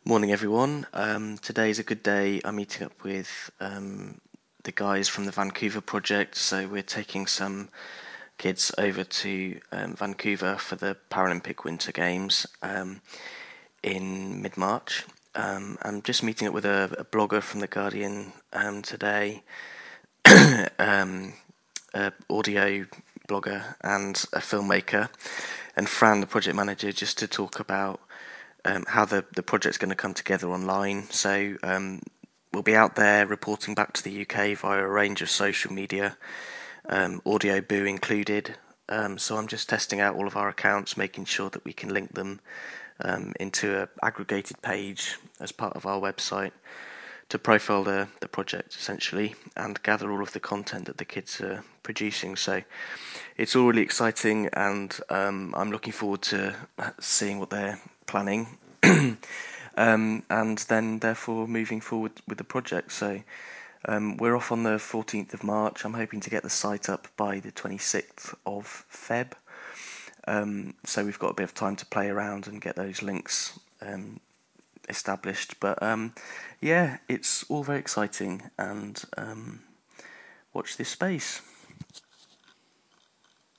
Morning, everyone. Today's a good day. I'm meeting up with the guys from the Vancouver project. So we're taking some kids over to Vancouver for the Paralympic Winter Games in mid-March. I'm just meeting up with a blogger from The Guardian today, audio blogger and a filmmaker, and Fran, the project manager, just to talk about how the project's going to come together online. So we'll be out there reporting back to the UK via a range of social media, Audio Boo included. So I'm just testing out all of our accounts, making sure that we can link them into an aggregated page as part of our website to profile the project essentially and gather all of the content that the kids are producing. So it's all really exciting, and I'm looking forward to seeing what they're planning and then therefore moving forward with the project. So we're off on the 14th of March. I'm hoping to get the site up by the 26th of Feb. So we've got a bit of time to play around and get those links established. But yeah, it's all very exciting, and watch this space.